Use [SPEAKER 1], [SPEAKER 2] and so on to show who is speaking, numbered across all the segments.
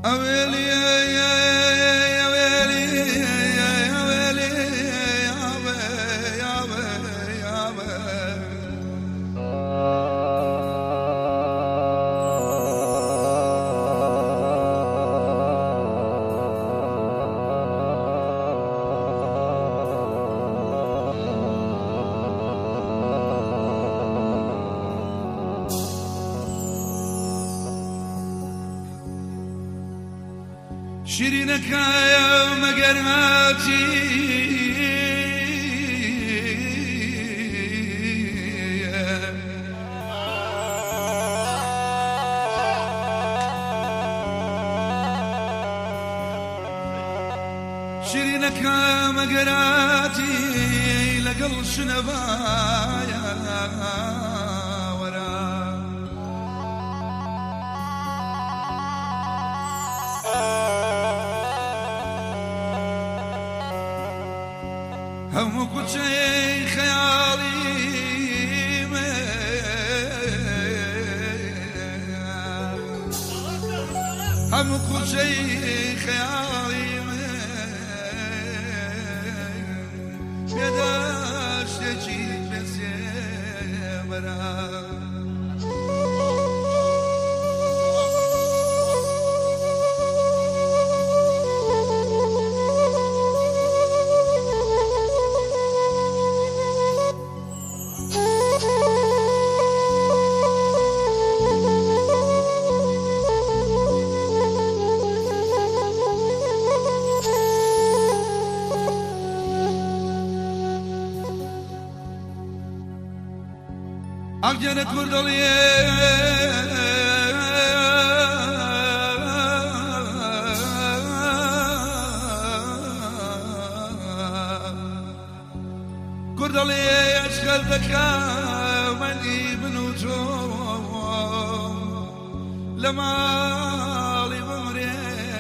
[SPEAKER 1] شيرينك يا مقراتي شيرينك يا مقراتي لقل شنبايا هم كل شيء خيالي هم كل شيء خيالي بداش تجي بس برا أجنت كردلية كردلية أشغل ذكاء مني بنوتهم لمالي بمري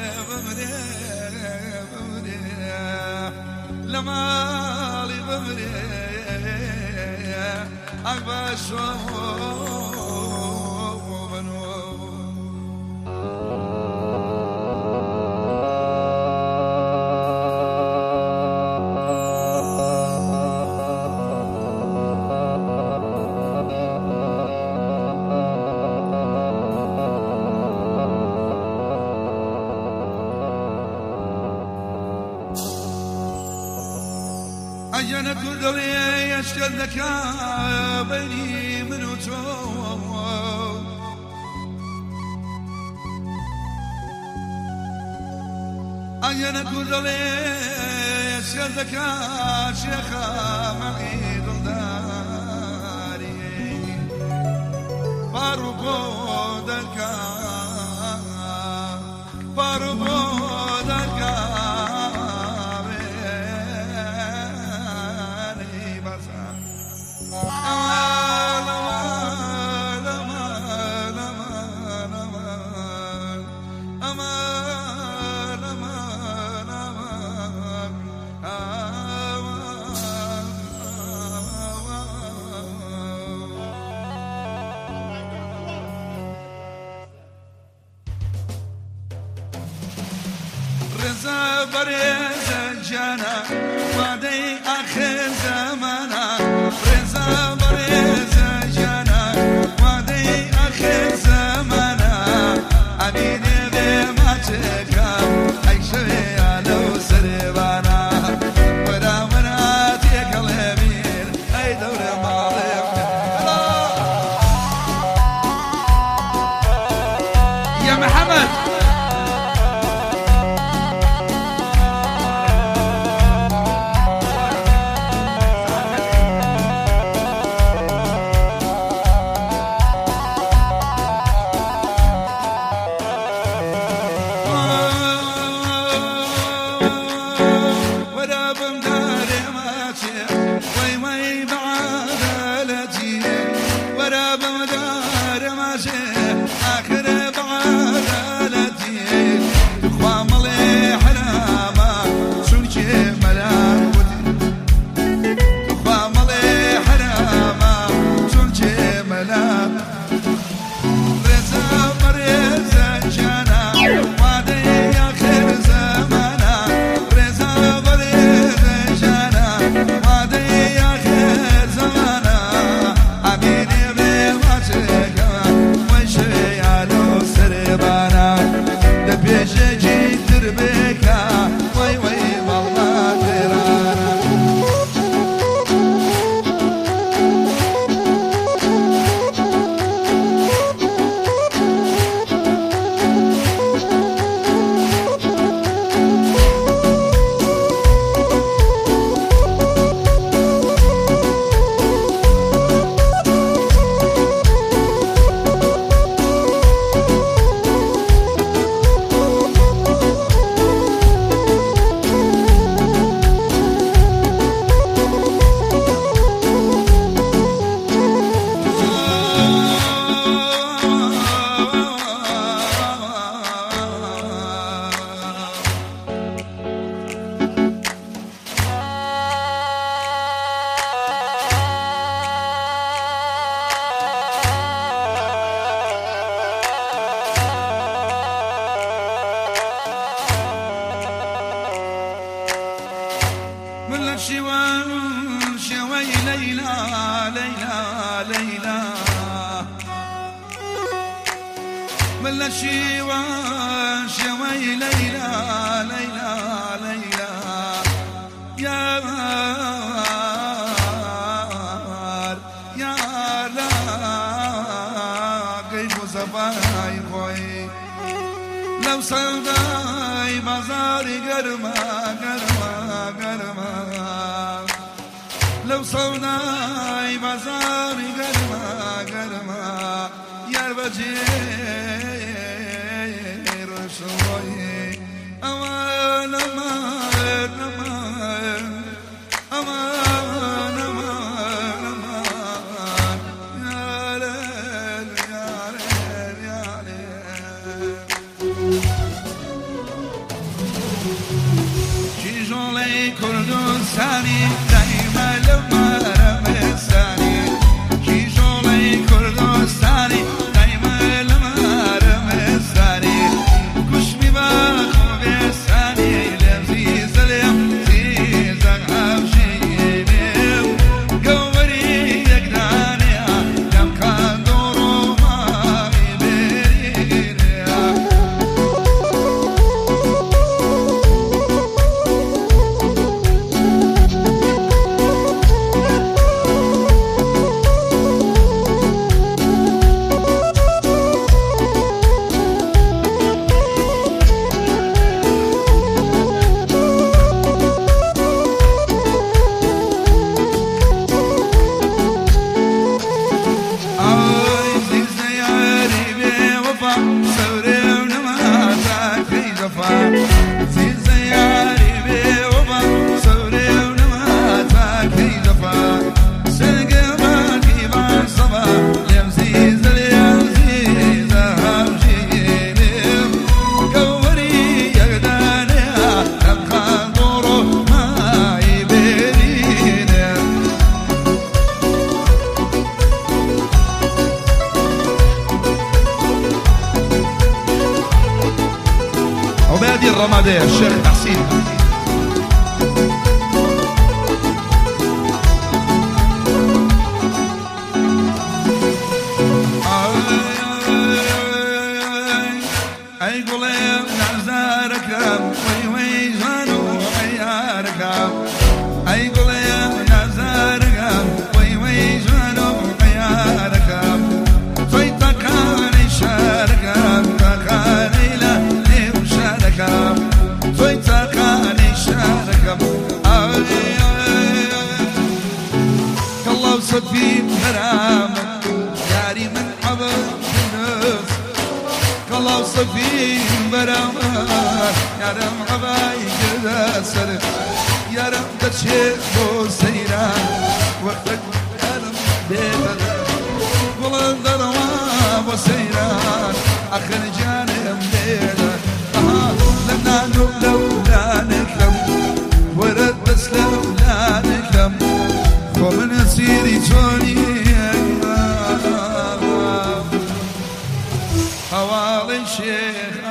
[SPEAKER 1] لمالي بمري أغبى أجنك كردلي يشكل ذكاء بيني من وتوم أجنك كردلي يشكل ذكاء شيخا معي دلداري باربو ذكاء باربو ذكاء رزا بريزا جانا وادي آخر زمانا رزا بريزا جانا وادي آخر زمانا أميني بما تكام عيشوي على سربانا ورا مراتي قلبير أي دور مالك يا محمد رزا بريزا جانا وادي من الشيوان شوي ليلى ليلى ليلى يا لا كيف صفاي خوي لو صداي بازاري قرما قرما قرما لو صداي بازاري قرما قرما يا بجير شوي أمان أمان أمان أمان أمان أمان يا ليل يا ليل يا ليل جيجولي كردستاني دايما لما رمستاني جيجولي كردستاني دايما لما رمستاني كشمي باخو بستاني لذيذ لذيذ أبشيني قوري يقداني لم كان دورو ما يبيني عبادي الرمادي الشيخ تحسين اي قولي نعزارك وي وي جانو حيارك اي قولي نعزارك وي وي جانو حيارك فيتك عن شارك تكاني له فيتك عن شارك الله وصفي مرامك ياري من حبل الناس الله وصفي مرامك يا رم حبايب السر يا رم تشيخ بوسيران وقتك يا رم بيتنا والله ضروا بوسيران اخر جانب بيتنا لو لا نكلم ورد بس لو لا نكلم ومن سيري توني حوالي الشيخ